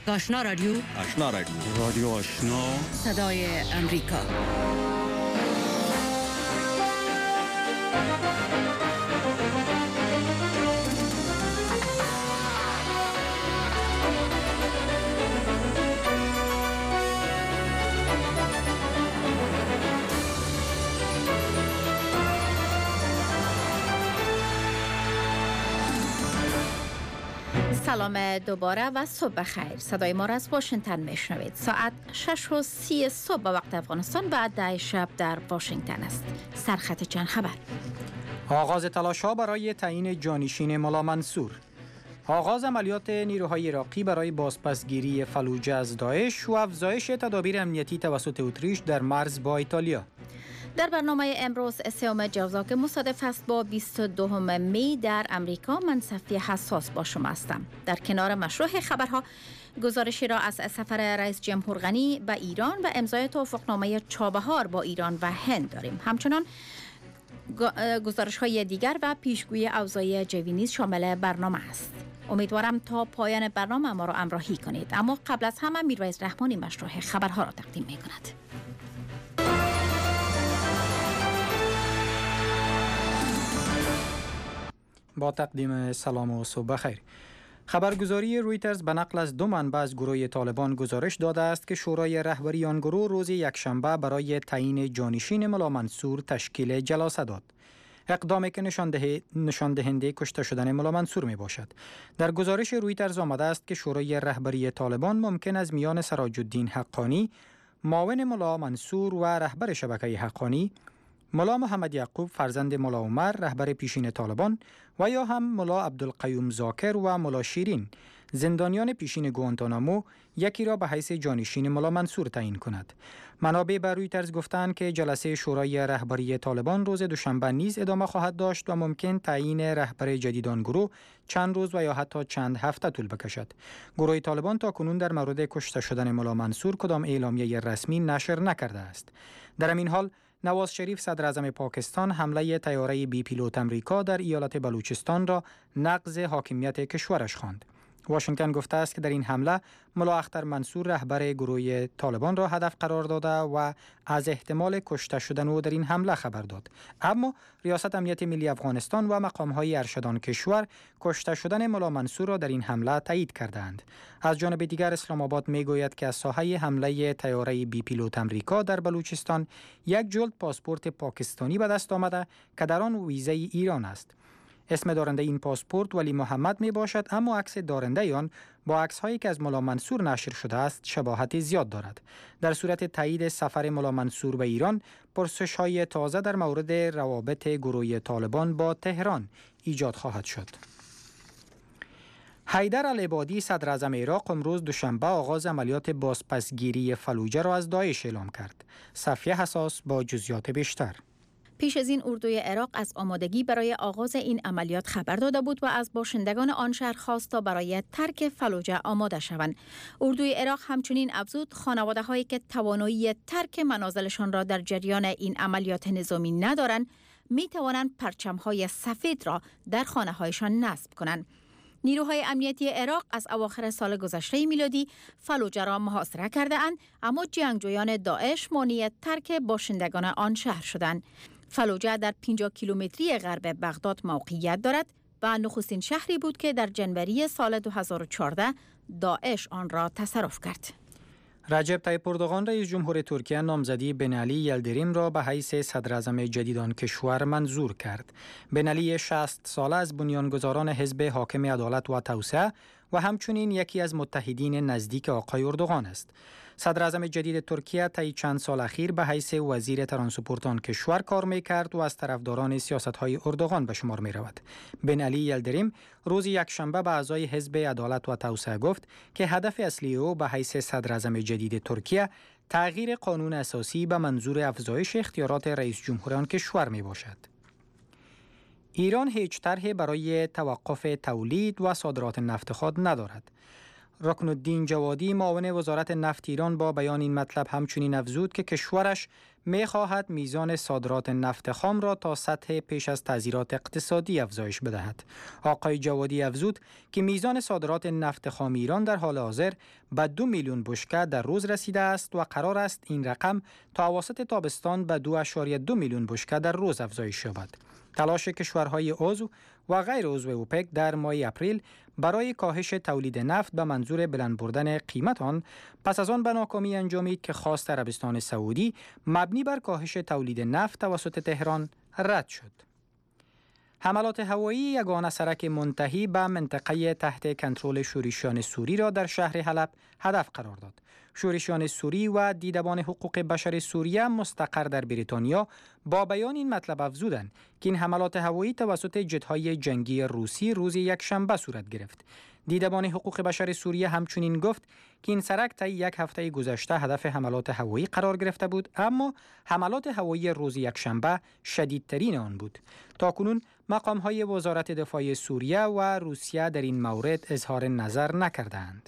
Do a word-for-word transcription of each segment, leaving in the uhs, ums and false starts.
آشنا رادیو آشنا رادیو رادیو آشنا صدای امریکا. سلام دوباره و صبح خیر. صدای ما را از واشنگتن میشنوید. ساعت شش و سی صبح به وقت افغانستان و ده شب در واشنگتن است. سرخط چند خبر. آغاز تلاش‌ها برای تعیین جانشین ملا منصور. آغاز عملیات نیروهای عراقی برای بازپسگیری فلوجه از داعش و افزایش تدابیر امنیتی توسط اتریش در مرز با ایتالیا. در برنامه امروز سوم جوزا که مصادف است با بیست و دوم می در امریکا، من صفی حساس با شما هستم. در کنار مشروع خبرها گزارشی را از سفر رئیس جمهور غنی به ایران و امضای توافقنامه چابهار با ایران و هند داریم. همچنان گزارش های دیگر و پیشگویی اوضاع جوی نیز شامل برنامه است. امیدوارم تا پایان برنامه ما را همراهی کنید. اما قبل از همه میرویس رحمانی مشروع خبرها را تقدیم می کند. با تقدیم سلام و صبح بخیر. خبرگزاری رویترز به نقل از دو منبع از گروه طالبان گزارش داده است که شورای رهبری آن گروه روز یکشنبه برای تعیین جانشین ملا منصور تشکیل جلسه داد. اقدامی که نشان دهنده کشته شدن ملا منصور می باشد. در گزارش رویترز آمده است که شورای رهبری طالبان ممکن از میان سراج الدین حقانی، معاون ملا منصور و رهبر شبکه حقانی، ملا محمد یعقوب فرزند ملا عمر رهبر پیشین طالبان و یا هم ملا عبدالقیوم زاکر و ملا شیرین زندانیان پیشین گوانتانامو یکی را به حیث جانشین ملا منصور تعیین کند. منابع به رویترز گفتند که جلسه شورای رهبری طالبان روز دوشنبه نیز ادامه خواهد داشت و ممکن تعیین رهبر جدید آن گروه چند روز و یا حتی چند هفته طول بکشد. گروه طالبان تا کنون در مورد کشته شدن ملا منصور کدام اعلامیه رسمی نشر نکرده است. در این حال نواز شریف صدر اعظم پاکستان حمله طیاره بی پیلوت امریکا در ایالت بلوچستان را نقض حاکمیت کشورش خواند. واشنگتن گفته است که در این حمله ملا اختر منصور رهبر گروه طالبان را هدف قرار داده و از احتمال کشته شدن او در این حمله خبر داد. اما ریاست امنیت ملی افغانستان و مقام‌های ارشدان کشور کشته شدن ملا منصور را در این حمله تایید کردند. از جانب دیگر اسلام آباد میگوید که از ساحه حمله طیاره بی پیلوت امریکا در بلوچستان یک جلد پاسپورت پاکستانی به دست آمده که در آن ویزه ایران است. اسم دارنده این پاسپورت ولی محمد می باشد، اما عکس دارنده آن با عکس هایی که از ملا منصور نشر شده است شباهت زیاد دارد. در صورت تایید سفر ملا منصور به ایران، پرسش های تازه در مورد روابط گروه طالبان با تهران ایجاد خواهد شد. حیدر العبادی صدر اعظم عراق امروز دوشنبه آغاز عملیات بازپسگیری فلوجه را از داعش اعلام کرد. صفیه حساس با جزئیات بیشتر. پیش از این اردوی عراق از آمادگی برای آغاز این عملیات خبر داده بود و از باشندگان آن شهر خواست تا برای ترک فلوجه آماده شوند. اردوی عراق همچنین افزود خانواده هایی که توانایی ترک منازلشان را در جریان این عملیات نظامی ندارند می توانند پرچم های سفید را در خانه هایشان نصب کنند. نیروهای امنیتی عراق از اواخر سال گذشته میلادی فلوجه را محاصره کرده اند، اما جنگجویان داعش مانع ترک باشندگان آن شهر شدند. فلوجه در پنجاه کیلومتری غرب بغداد موقعیت دارد و نخستین شهری بود که در جنوری سال دو هزار و چهارده داعش آن را تصرف کرد. رجب طیب اردوغان رئیس جمهور ترکیه نامزدی بن علی یلدریم را به حیث صدر اعظم جدید آن کشور منظور کرد. بن علی شصت ساله از بنیانگذاران حزب حاکم عدالت و توسعه و همچنین یکی از متحدین نزدیک آقای اردوغان است. صدر اعظم جدید ترکیه طی چند سال اخیر به حیث وزیر ترانسپورت آن کشور کار می‌کرد و از طرفداران سیاست‌های اردوغان به شمار می‌رود. بن علی یلدریم روز یکشنبه به اعضای حزب عدالت و توسعه گفت که هدف اصلی او به حیث صدر اعظم جدید ترکیه تغییر قانون اساسی به منظور افزایش اختیارات رئیس جمهور آن کشور میباشد. ایران هیچ طرحی برای توقف تولید و صادرات نفت خود ندارد. رکن الدین جوادی معاون وزارت نفت ایران با بیان این مطلب همچنین افزود که کشورش می خواهد میزان صادرات نفت خام را تا سطح پیش از تعزیرات اقتصادی افزایش بدهد. آقای جوادی افزود که میزان صادرات نفت خام ایران در حال حاضر به دو میلیون بشکه در روز رسیده است و قرار است این رقم تا اواسط تابستان به دو اشاری دو میلیون بشکه در روز افزایش یابد. تلاش کشورهای عضو و غیر عضو اوپک در ماه اپریل برای کاهش تولید نفت به منظور بلند بردن قیمت آن پس از آن به ناکامی انجامید که خواست عربستان سعودی مبنی بر کاهش تولید نفت توسط تهران رد شد. حملات هوایی یگانه سرک منتهی به منطقه تحت کنترل شورشیان سوری را در شهر حلب هدف قرار داد. شورشیان سوری و دیدبان حقوق بشر سوریه مستقر در بریتانیا با بیان این مطلب افزودند که این حملات هوایی توسط جت‌های جنگی روسی روز یکشنبه صورت گرفت. دیدبان حقوق بشر سوریه همچنین گفت که این سرک طی یک هفته گذشته هدف حملات هوایی قرار گرفته بود، اما حملات هوایی روز یکشنبه شدیدترین آن بود. تاکنون مقام‌های وزارت دفاع سوریه و روسیه در این مورد اظهار نظر نکردند.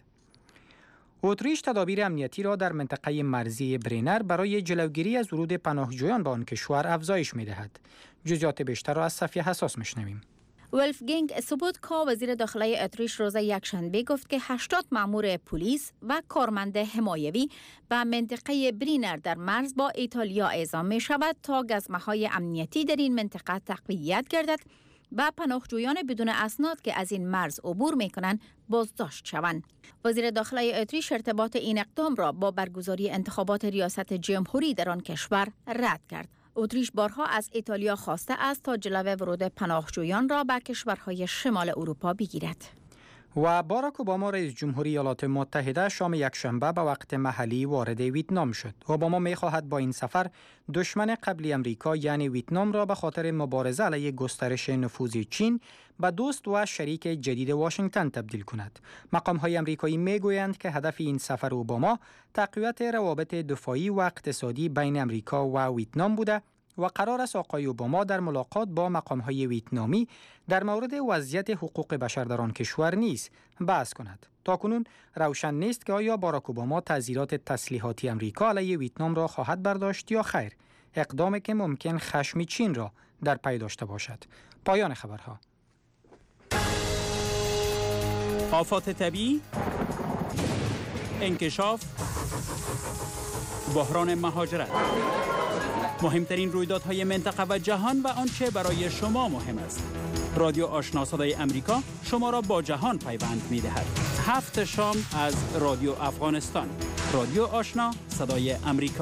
اتریش تدابیر امنیتی را در منطقه مرزی برینر برای جلوگیری از ورود پناهجویان به آن کشور افزایش می‌دهد. جزئیات بیشتر را از صفیه حساس می‌شنویم. ولفگنگ سوبوتکا وزیر داخلی اتریش روز یکشنبه گفت که هشتاد مأمور پلیس و کارمند حمایوی به منطقه برینر در مرز با ایتالیا اعزام می شود تا گزمه‌های امنیتی در این منطقه تقویت گردد و پناهجویان بدون اسناد که از این مرز عبور می کنند بازداشت شوند. وزیر داخلی اتریش ارتباط این اقدام را با برگزاری انتخابات ریاست جمهوری در آن کشور رد کرد. اتریش بارها از ایتالیا خواسته است تا جلوی ورود پناهجویان را به کشورهای شمال اروپا بگیرد. و باراک اوباما رئیس جمهوری ایالات متحده شام یکشنبه به وقت محلی وارد ویتنام شد. اوباما می‌خواهد با این سفر دشمن قبلی امریکا یعنی ویتنام را به خاطر مبارزه علیه گسترش نفوذ چین به دوست و شریک جدید واشنگتن تبدیل کند. مقام‌های آمریکایی می‌گویند که هدف این سفر اوباما تقویت روابط دفاعی و اقتصادی بین امریکا و ویتنام بوده و قرار است آقای اوباما در ملاقات با مقام‌های ویتنامی در مورد وضعیت حقوق بشر در آن کشور نیز بحث کند. تاکنون روشن نیست که آیا باراک اوباما تعزیرات تسلیحاتی امریکا علیه ویتنام را خواهد برداشت یا خیر، اقدامی که ممکن خشم چین را در پی داشته باشد. پایان خبرها. آفات طبیعی، انکشاف، بحران مهاجرت، مهمترین رویدادهای منطقه و جهان و آنچه برای شما مهم است. رادیو آشنا صدای امریکا شما را با جهان پیوند می‌دهد. هفت شام از رادیو افغانستان. رادیو آشنا صدای امریکا.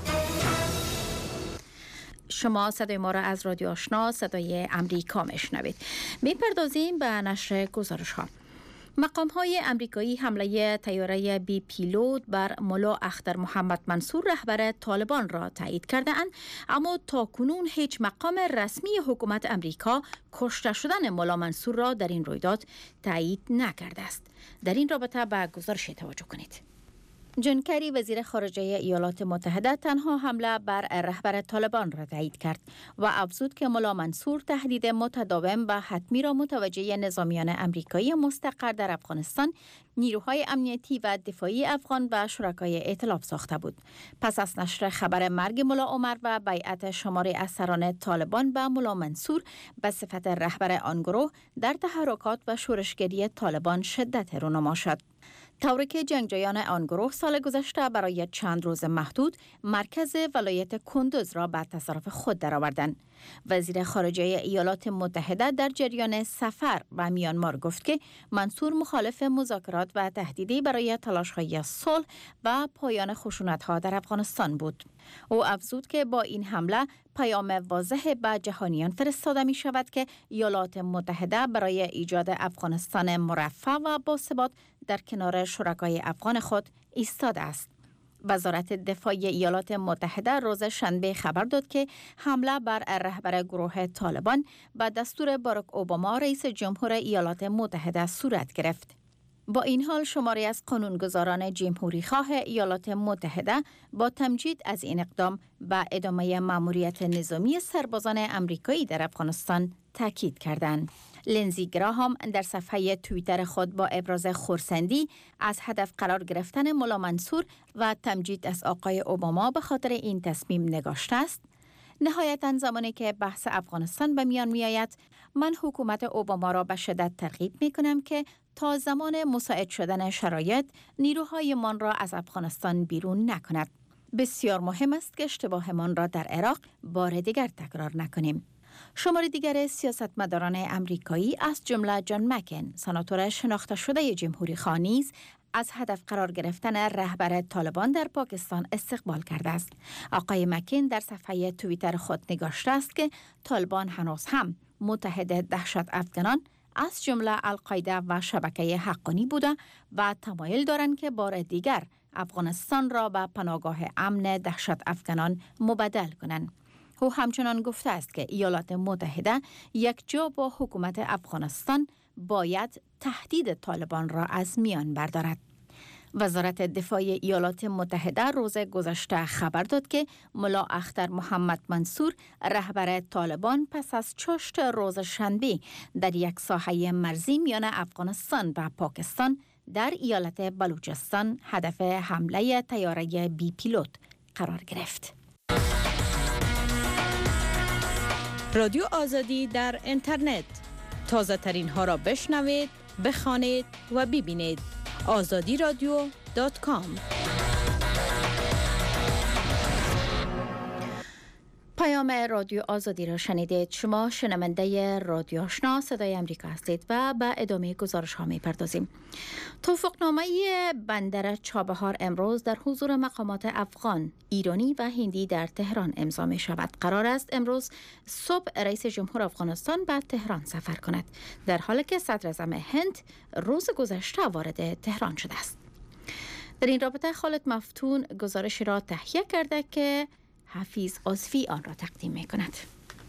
شما صدای ما را از رادیو آشنا صدای امریکا میشنوید. میپردازیم به نشر گزارش ها. مقام های امریکایی حمله طیاره بی پیلوت بر ملا اختر محمد منصور رهبر طالبان را تایید کرده اند، اما تا کنون هیچ مقام رسمی حکومت امریکا کشته شدن ملا منصور را در این رویداد تایید نکرده است. در این رابطه به گزارش توجه کنید. جان کری وزیر خارجه ایالات متحده تنها حمله بر رهبر طالبان را تایید کرد و افزود که ملا منصور تهدید متداوم و حتمی را متوجه نظامیان امریکایی مستقر در افغانستان، نیروهای امنیتی و دفاعی افغان و شرکای ائتلاف ساخته بود. پس از نشر خبر مرگ ملا عمر و بیعت شماری از سران طالبان به ملا منصور به صفت رهبر آن گروه، در تحرکات و شورشگری طالبان شدت رونما شد. طوری که جنگجویان آن گروه سال گذشته برای چند روز محدود مرکز ولایت کندوز را به تصرف خود درآوردند. وزیر خارجه ایالات متحده در جریان سفر به میانمار گفت که منصور مخالف مذاکرات و تهدیدی برای تلاش‌های صلح و پایان خشونت‌ها در افغانستان بود. او افزود که با این حمله پیام واضح به جهانیان فرستاده می شود که ایالات متحده برای ایجاد افغانستان مرفه و باثبات در کنار شرکای افغان خود ایستاده است. وزارت دفاع ایالات متحده روز شنبه خبر داد که حمله بر رهبر گروه طالبان به دستور باراک اوباما رئیس جمهور ایالات متحده صورت گرفت. با این حال شماری از قانونگذاران جمهوری خواه ایالات متحده با تمجید از این اقدام به ادامه مأموریت نظامی سربازان امریکایی در افغانستان تاکید کردند. لینزی گراهام در صفحه توییتر خود با ابراز خرسندی از هدف قرار گرفتن مولا منصور و تمجید از آقای اوباما به خاطر این تصمیم نگاشته است. نهایتاً زمانی که بحث افغانستان به میان می آید، من حکومت اوباما را به شدت ترغیب می کنم که تا زمان مساعد شدن شرایط نیروهایمان را از افغانستان بیرون نکند. بسیار مهم است که اشتباهمان را در عراق بار دیگر تکرار نکنیم. شمار دیگر سیاستمداران امریکایی از جمله جان مکین، سناتور شناخته شده جمهوری خواه نیز از هدف قرار گرفتن رهبر طالبان در پاکستان استقبال کرده است. آقای مکین در صفحه توییتر خود نگاشته است که طالبان هنوز هم متحد دهشت افغانان از جمله القاعده و شبکه حقانی بوده و تمایل دارند که بار دیگر افغانستان را به پناهگاه امن دهشت افغانان مبدل کنند. او همچنان گفته است که ایالات متحده یک جا با حکومت افغانستان باید تهدید طالبان را از میان بردارد. وزارت دفاع ایالات متحده روز گذشته خبر داد که ملا اختر محمد منصور رهبر طالبان پس از چاشت روز شنبه در یک ساحه مرزی میان افغانستان و پاکستان در ایالت بلوچستان هدف حمله طیاره بی پیلوت قرار گرفت. رادیو آزادی در اینترنت، تازه ترین ها را بشنوید، بخوانید و ببینید. آزادی رادیو دات کام. پیام رادیو آزادی را شنیدید. شما شنونده رادیو آشنا صدای امریکا هستید و به ادامه گزارش ها می پردازیم. توافقنامه بندر چابهار امروز در حضور مقامات افغان، ایرانی و هندی در تهران امضا می شود. قرار است امروز صبح رئیس جمهور افغانستان به تهران سفر کند، در حالی که صدر اعظم هند روز گذشته وارد تهران شده است. در این رابطه خالد مفتون گزارش را تهیه کرده که حفیظ عاصفی آن را تقدیم می کند.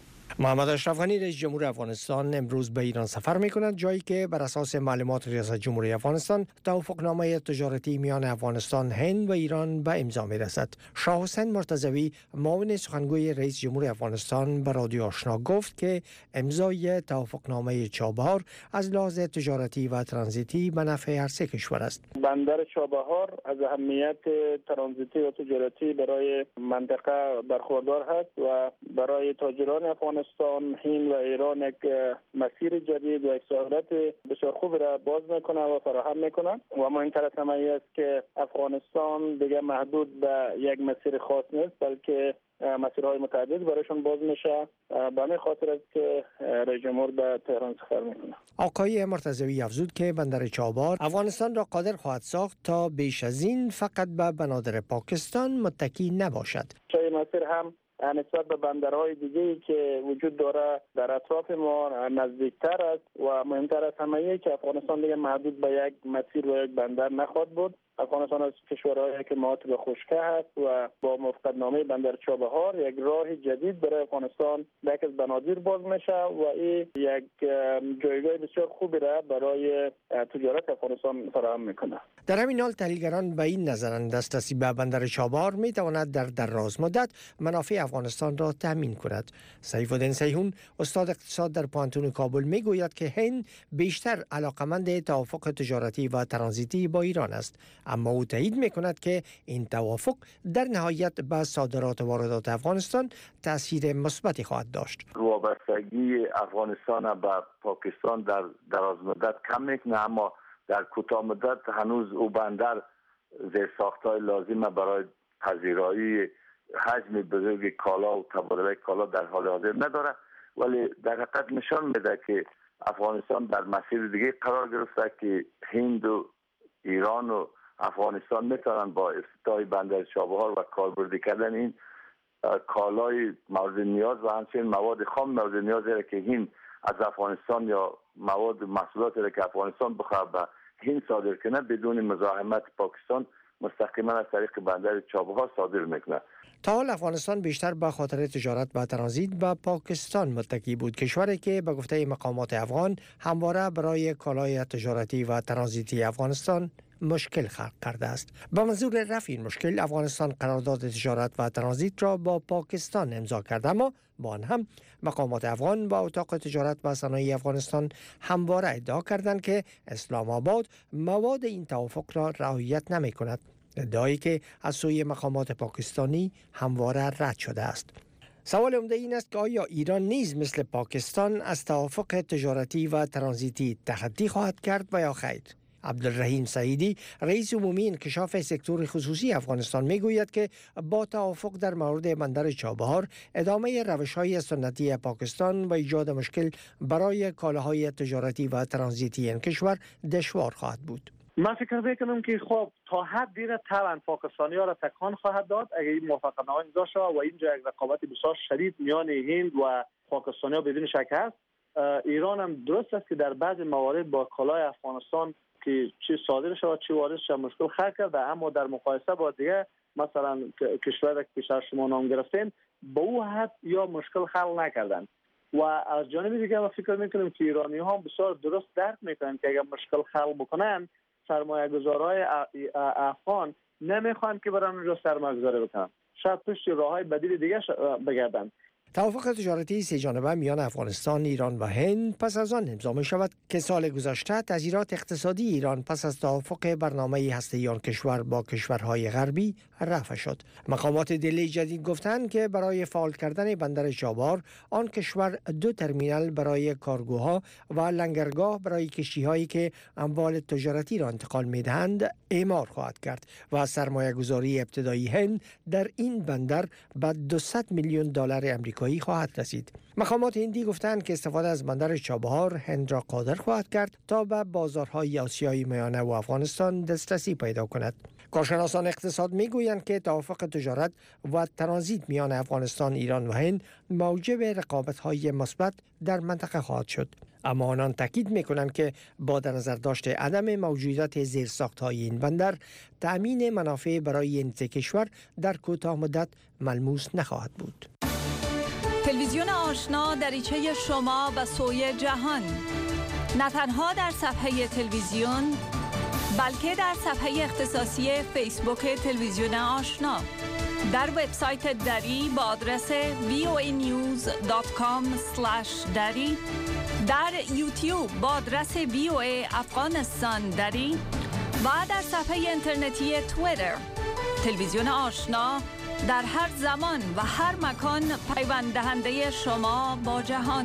محمد اشرف غنی رئیس جمهور افغانستان امروز به ایران سفر می کند، جایی که بر اساس معلومات ریاست جمهوری افغانستان توافقنامه تجارتی میان افغانستان، هند و ایران به امضا می رسد. شاه حسین مرتضوی معاون سخنگوی رئیس جمهور افغانستان به رادیو آشنا گفت که امضای توافقنامه چابهار از لحاظ تجارتی و ترانزیتی به نفع هر سه کشور است. بندر چابهار از اهمیت ترانزیتی و تجارتی برای منطقه برخوردار هست و برای تاجران افغانستان، هند و ایران یک مسیر جدید و یک سهولت بسیار خوب را باز میکنه و فراهم میکنه و مهمتر از همه است که افغانستان دیگه محدود به یک مسیر خاص نیست، بلکه مسیرهای متعدد برایشون باز میشه. به همین خاطر است که رئیس جمهور به تهران سفر میکنه. آقای مرتضوی افزود که بندر چابهار افغانستان را قادر خواهد ساخت تا بیش از این فقط به بنادر پاکستان متکی نباشد. این مسیر هم نسبت به بندرهای دیگه‌ای که وجود داره در اطراف ما نزدیکتر است و مهمتر از همه که افغانستان دیگه محدود به یک مسیر و یک بندر نخواهد بود. افغانستان از کشورهایی که معاطب خشکی هست و با موافقتنامه بندر چابهار یک راه جدید برای افغانستان یک از بنادر باز میشه و این یک جایگاه بسیار خوبی را برای تجارت افغانستان فراهم میکنه. در همین حال تحلیلگران به این نظرند دسترسی به بندر چابهار میتواند در دراز مدت منافع افغانستان را تامین کند. سیف الدین سیحون استاد اقتصاد در پانتون کابل میگوید که هند بیشتر علاقمند توافق تجارتی و ترانزیتی با ایران است، اما او تایید میکند که این توافق در نهایت به صادرات و واردات افغانستان تاثیر مثبتی خواهد داشت. وابستگی افغانستان به پاکستان در دراز مدت کم میکنه، اما در کوتاه مدت هنوز او بندر زیرساخت‌های لازم برای پذیرایی حجم بزرگ کالا و تبادله کالا در حال حاضر نداره، ولی در حقیقت نشان میده که افغانستان در مسیر دیگه قرار گرفته که هند و ایران و افغانستان میتونن با افتتاح بندر چابهار و کاربردی کردن این کالای مورد نیاز و همچنین مواد خام مورد نیازی را که هند از افغانستان یا مواد محصولاتی را که افغانستان بخواد به هند صادر کنه بدون مزاحمت پاکستان مستقیما از طریق بندر چابهار صادر میکنه. تا حال افغانستان بیشتر به خاطر تجارت و ترانزیت به پاکستان متکی بود، کشوری که به گفته مقامات افغان همواره برای کالای تجارتی و ترانزیتی افغانستان مشکل خلق کرده است. با منظور رفع این مشکل افغانستان قرارداد تجارت و ترانزیت را با پاکستان امضا کرده، اما با آن هم مقامات افغان با اتاق تجارت و صنایع افغانستان همواره ادعا کردند که اسلام آباد مواد این توافق را رعایت نمی کند، ادعایی که از سوی مقامات پاکستانی همواره رد شده است. سوال عمده این است که آیا ایران نیز مثل پاکستان از توافق تجارتی و ترانزیتی تخطی خواهد کرد و یا خیر؟ عبدالرحیم سعیدی رئیس عمومی انکشاف سکتور خصوصی افغانستان میگوید که با توافق در مورد بندر چابهار ادامه روش‌های سنتی پاکستان و ایجاد مشکل برای کالاهای تجارتی و ترانزیتی این کشور دشوار خواهد بود. من فکر میکنم که خب تا حد دیره طبعا پاکستانی ها را تکان خواهد داد اگر این موافقتنامه امضا شود و اینجا یک رقابت بسیار شدید میان هند و پاکستانی ها بدون شک هست. ایران هم درست است که در بعض موارد با کالای افغانستان که چی صادر شود چی وارد شود مشکل خلق کرده، اما در مقایسه با دیگه مثلا کشور که پیش شما نام گرفتین با او حد یا مشکل خلق نکردن و از جانب دیگه ما فکر میکنیم که ایرانی ها بسیار درست درک میکنن که اگر مشکل خلق بکنن سرمایه گذارهای افغان نمیخوان که برن اونجا سرمایه گذاری بکنن، شاید پشت راه های بدیل دیگه بگردن. توافق تجارتی سه جانبه میان افغانستان، ایران و هند پس از آن امضا می شود که سال گذشته تاثیرات اقتصادی ایران پس از توافق برنامه هسته‌ای آن کشور با کشورهای غربی رفع شد. مقامات دلی جدید گفتند که برای فعال کردن بندر چابهار آن کشور دو ترمینال برای کارگوها و لنگرگاه برای کشتی‌هایی که اموال تجارتی را انتقال می‌دهند اعمار خواهد کرد و سرمایه‌گذاری ابتدایی هند در این بندر به دویست میلیون دلار آمریکایی خواهد رسید. مقامات هندی گفتند که استفاده از بندر چابهار هند را قادر خواهد کرد تا به بازارهای آسیای میانه و افغانستان دسترسی پیدا کند. کارشناسان اقتصاد میگویند که توافق تجارت و ترانزیت میان افغانستان، ایران و هند موجب رقابت‌های مثبت در منطقه خواهد شد، اما آنان تاکید میکنند که با در نظر داشت عدم موجودیت زیرساخت‌های این بندر تأمین منافع برای این سه کشور در کوتاه مدت ملموس نخواهد بود. تلویزیون آشنا دریچه شما به سوی جهان، نه تنها در صفحه تلویزیون بلکه در صفحه اختصاصی فیسبوک تلویزیون آشنا، در وبسایت دری با آدرس وی او ای نیوز دات کام اسلش دری، در یوتیوب با آدرس وی او ای افغانستان دری و در صفحه اینترنتی توییتر. تلویزیون آشنا در هر زمان و هر مکان پیوند دهنده شما با جهان.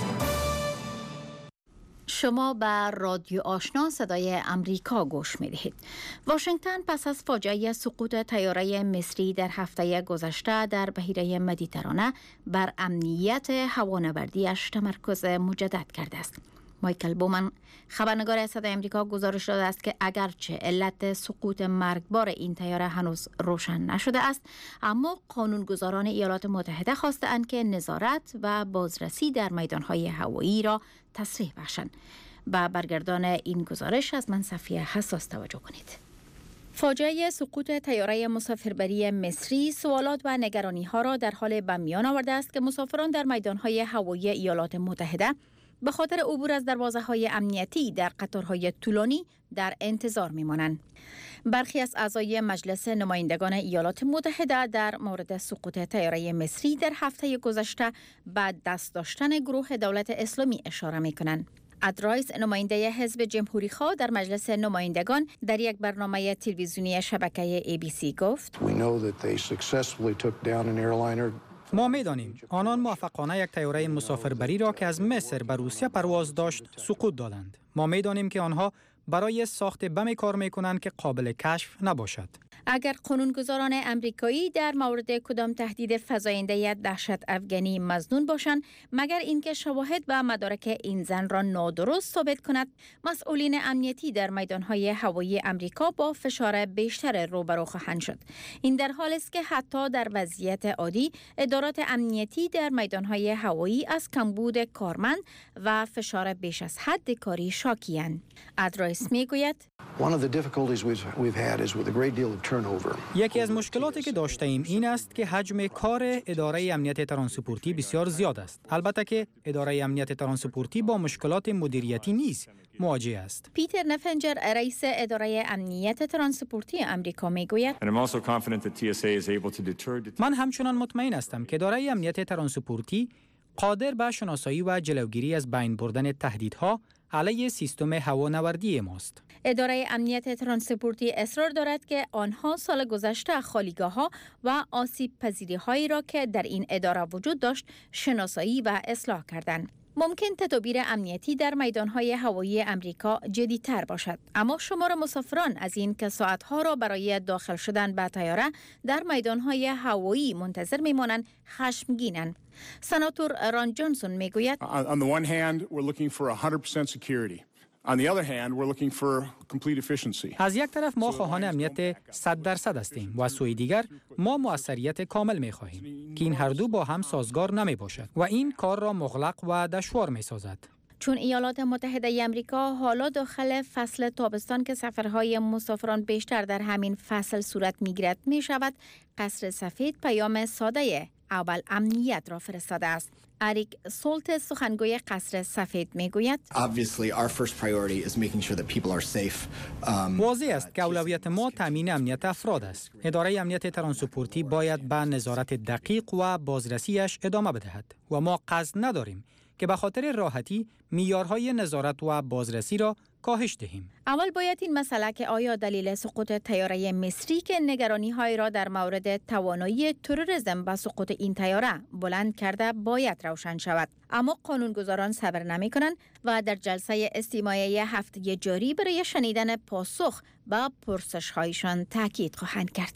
شما به رادیو آشنا صدای امریکا گوش می دهید. واشنگتن پس از فاجعه سقوط طیاره مصری در هفته گذشته در بحیره مدیترانه بر امنیت هوانوردیش تمرکز مجدد کرده است. مایکل بومن خبرنگار صدای امریکا گزارش داده است که اگرچه علت سقوط مرگبار این طیاره هنوز روشن نشده است، اما قانونگذاران ایالات متحده خواستند که نظارت و بازرسی در میدانهای هوایی را تصریح بخشند. به برگردان این گزارش از من صفیه حساس توجه کنید. فاجعه سقوط طیاره مسافربری مصری سوالات و نگرانی ها را در حال به میان آورده است که مسافران در میدانهای هوایی ایالات متحده به خاطر عبور از دروازه‌های امنیتی در قطارهای طولانی در انتظار می‌مانند. برخی از اعضای مجلس نمایندگان ایالات متحده در مورد سقوط طیاره مصری در هفته گذشته به دست داشتن گروه دولت اسلامی اشاره می‌کنند. اد رایس، نماینده حزب جمهوری‌خواه در مجلس نمایندگان، در یک برنامه تلویزیونی شبکه ای بی سی گفت: ما می‌دانیم آنان موفقانه یک طیاره مسافربری را که از مصر به روسیه پرواز داشت سقوط دادند. ما می‌دانیم که آنها برای ساخت بم کار می‌کنند که قابل کشف نباشد. اگر قانونگذاران امریکایی در مورد کدام تهدید فزاینده دهشت افغانی مظنون باشند، مگر اینکه شواهد و مدارک این زن را نادرست ثابت کند، مسئولین امنیتی در میدانهای هوایی امریکا با فشار بیشتر روبرو خواهند شد. این در حالی است که حتی در وضعیت عادی ادارات امنیتی در میدانهای هوایی از کمبود کارمند و فشار بیش از حد کاری شاکی‌اند. اد رایس میگوید: یکی از مشکلاتی که داشته ایم این است که حجم کار اداره امنیت ترانسپورتی بسیار زیاد است. البته که اداره امنیت ترانسپورتی با مشکلات مدیریتی نیز مواجه است. پیتر نفنجر رئیس اداره امنیت ترانسپورتی آمریکا میگوید من همچنان مطمئن هستم که اداره امنیت ترانسپورتی قادر به شناسایی و جلوگیری از بین بردن تهدیدها علیه سیستم هوانوردی ماست. اداره امنیت ترانسپورتی اصرار دارد که آنها سال گذشته خالیگاه‌ها و آسیب پذیری‌هایی را که در این اداره وجود داشت شناسایی و اصلاح کردند. ممکن تدابیر امنیتی در میدانهای هوایی امریکا جدی‌تر باشد، اما شمار مسافران از این که ساعتها را برای داخل شدن به طیاره در میدانهای هوایی منتظر می‌مانند خشمگینند. سناتور ران جانسون میگوید On the one hand, we're looking for one hundred percent security. On the other hand, we're looking for complete efficiency. از یک طرف ما خواهان امنیت صد درصد هستیم و از سوی دیگر ما موثریت کامل می خواهیم که این هر دو با هم سازگار نمی باشد و این کار را مغلق و دشوار می سازد. چون ایالات متحده امریکا حالا داخل فصل تابستان که سفرهای مسافران بیشتر در همین فصل صورت میگیرد می شود، قصر سفید پیام ساده اول امنیت را فرستاده است. اریک سولت سخنگوی قصر سفید میگوید واضح است که اولویت ما تامین امنیت افراد است. اداره امنیت ترانسپورتی باید به نظارت دقیق و بازرسیش ادامه بدهد و ما قصد نداریم که به خاطر راحتی معیارهای نظارت و بازرسی را کاهش دهیم. اول باید این مسئله که آیا دلیل سقوط طیاره مصری که نگرانی‌های را در مورد توانایی تروریسم و سقوط این طیاره بلند کرده باید روشن شود. اما قانونگذاران صبر نمی‌کنند و در جلسه استماعی هفته جاری برای شنیدن پاسخ به پرسش‌هایشان تاکید خواهند کرد.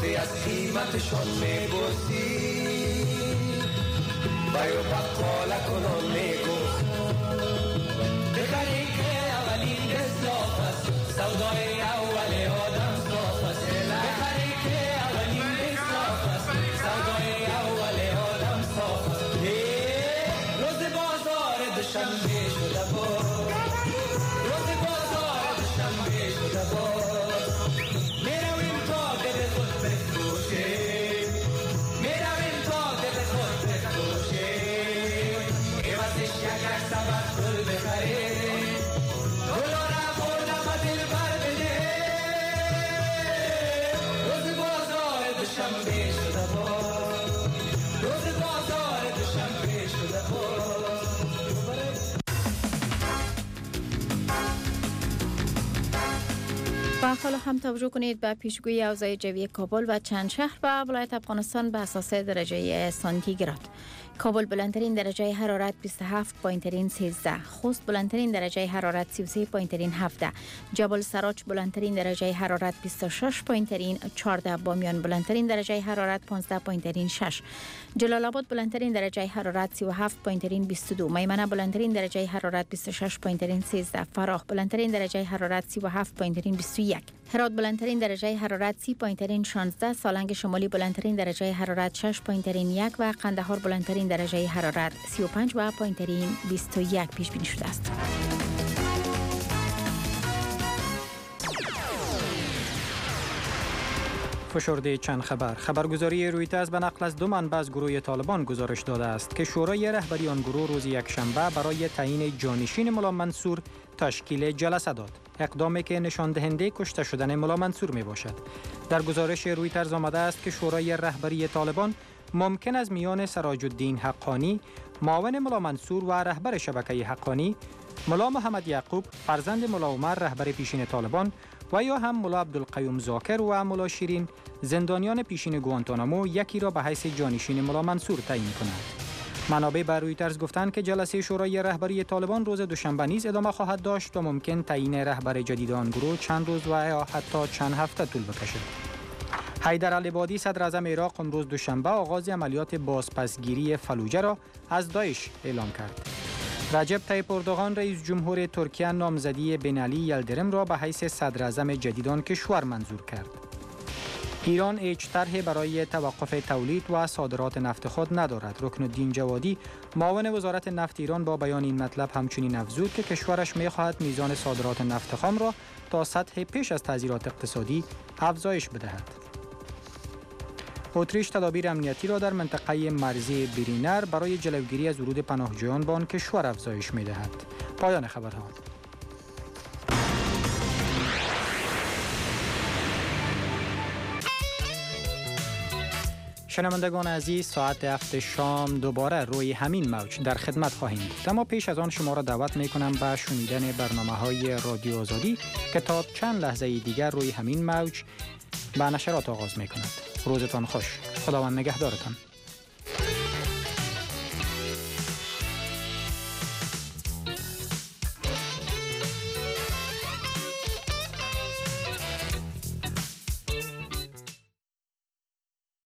وقتی از قیمتشان میپرسی بایو بقال کنان میگفت بخری که اولین اصلاف است سودای اول آدم صاف است بخری که اولین اصلاف است سودای اول آدم صاف است روز بازار دوشنبه شده بود روز بازار دوشنبه شده بود میرویم تا دل خود بفروشیم میرویم تا دل خود بفروشیم عوضش یک یک سبت گل بخریم گلا را بردم و دل بر بده روز بازار دوشنبه شده بود روز بازار دوشنبه شده بود. و حالا هم توجه کنید به پیشگویی اوضاع جوی کابل و چند شهر و ولایت افغانستان به اساس درجه سانتیگراد. کابل بلندترین درجه حرارت بیست و هفت پایینترین سیزده، خوست بلندترین درجه حرارت سی و سه پایینترین هفده، جبل سراج بلندترین درجه حرارت بیست و شش پایینترین چهارده، بامیان بلندترین درجه حرارت پانزده پایینترین شش، جلال آباد بلندترین درجه حرارت سی و هفت پایینترین بیست و دو، میمنه بلندترین درجه حرارت بیست و شش پایینترین سیزده، فراه بلندترین درجه حرارت سی و هفت پایینترین بیست و یک، هرات بلندترین درجه حرارت سی پایینترین شانزده، سالنگ شمالی بلندترین درجه حرارت شش پایینترین یک و قندهار بلندترین درجه حرارت سی و پنج و پایینترین بیست و یک پیش بینی شده است. فشرده چند خبر. خبرگزاری رویترز به نقل از دو منبع از گروه طالبان گزارش داده است که شورای رهبری آن گروه روز یکشنبه برای تعیین جانشین ملا منصور تشکیل جلسه داد. اقدامی که نشان دهنده کشته شدن ملا منصور می باشد. در گزارش رویترز آمده است که شورای رهبری طالبان ممکن از میان سراج الدین حقانی، معاون ملا منصور و رهبر شبکه حقانی، ملا محمد یعقوب فرزند ملا عمر رهبر پیشین طالبان و یا هم ملا عبدالقیوم زاکر و ملا شیرین زندانیان پیشین گوانتانامو یکی را به حیث جانشین ملا منصور تعیین کنند. منابع بر رویترز گفتند که جلسه شورای رهبری طالبان روز دوشنبه نیز ادامه خواهد داشت و ممکن تعیین رهبر جدید آن گروه چند روز و یا حتی چند هفته طول بکشد. حیدر العبادی صدر اعظم عراق امروز دوشنبه آغاز عملیات بازپسگیری فلوجه را از داعش اعلام کرد. رجب طیب اردوغان رئیس جمهور ترکیه نامزدی بن علی یلدرم را به حیث صدر اعظم جدید آن کشور منظور کرد. ایران هیچ طرحی برای توقف تولید و صادرات نفت خود ندارد. رکن الدین جوادی معاون وزارت نفت ایران با بیان این مطلب همچنین افزود که کشورش می‌خواهد میزان صادرات نفت خام را تا سطح پیش از تعزیرات اقتصادی افزایش بدهد. اتریش تدابیر امنیتی را در منطقه مرزی برینر برای جلوگیری از ورود پناهجویان به آن کشور افزایش می‌دهد. پایان خبرها. شنوندگان عزیز، ساعت هفت شام دوباره روی همین موج در خدمت خواهیم بود. اما پیش از آن شما را دعوت می کنم به شنیدن برنامه‌های رادیو آزادی که تا چند لحظه دیگر روی همین موج به نشرات آغاز می کند. روزتان خوش. خداوند نگهدارتان.